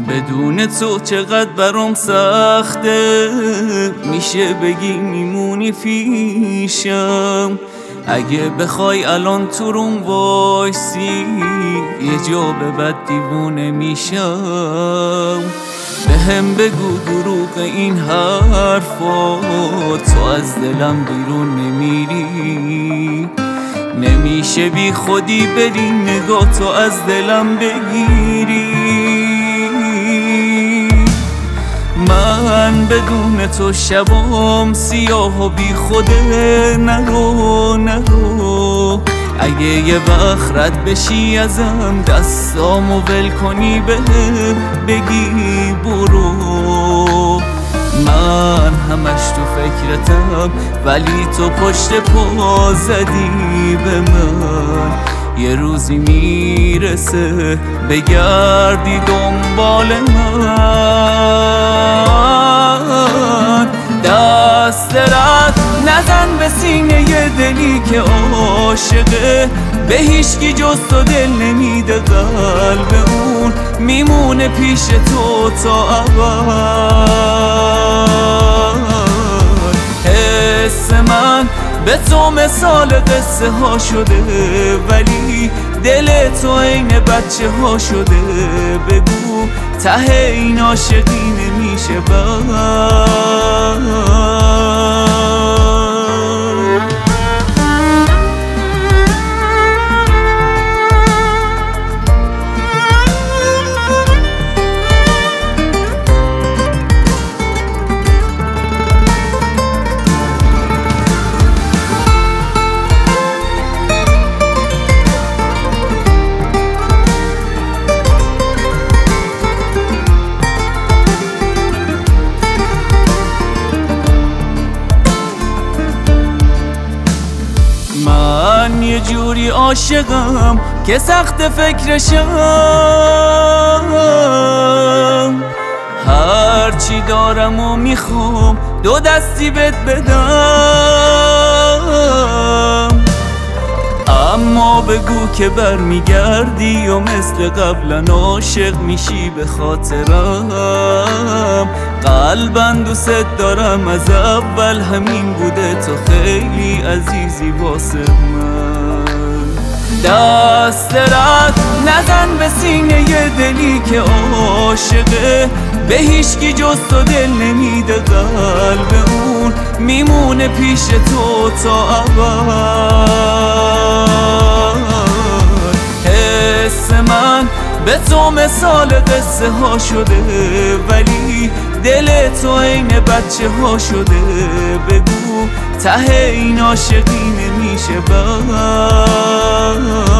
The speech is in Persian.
بدون تو چقدر برام سخته، میشه بگی میمونی پیشم. اگه بخوای الان تو روم وایسی، یه جا به بعد دیوونه میشم. بهم بگو دروغ این حرفات، تو از دلم بیرون نمیری. نمیشه بی خودی بری نگاه تو از دلم بگیری. من بدون تو شبام سیاه و بی خوده. نرو اگه یه وقت رد بشی ازم، دستامو ول کنی بگی برو. من همش تو فکرتم، ولی تو پشت پا زدی به من. یه روزی میرسه بگردی دنبال من. دست رد نزن به سینه یه دلی که عاشقه، به هیچکی جز تو دل نمیده. قلب اون میمونه پیش تو تا ابد. حس من به تو مثال قصه ها شده، ولی دل تو عین بچه ها شده. بگو ته این عاشقی نمیشه من یه جوری عاشقم که سخت فکرشم. هرچی دارم و میخوام دو دستی بهت بدم، اما بگو که برمیگردی و مثل قبلا عاشق میشی به خاطرم. قلباً دوست دارم از اول همین بوده، تو خیلی عزیزی واسه من. دست رد نزن به سینه یه دلی که عاشقه، به هیچکی جز تو دل نمیده. قلب اون میمونه پیش تو تا ابد. حس من به تو مثال قصه ها شده، ولی دل تو عین بچه ها شده. بگو ته این عاشقی نمیشه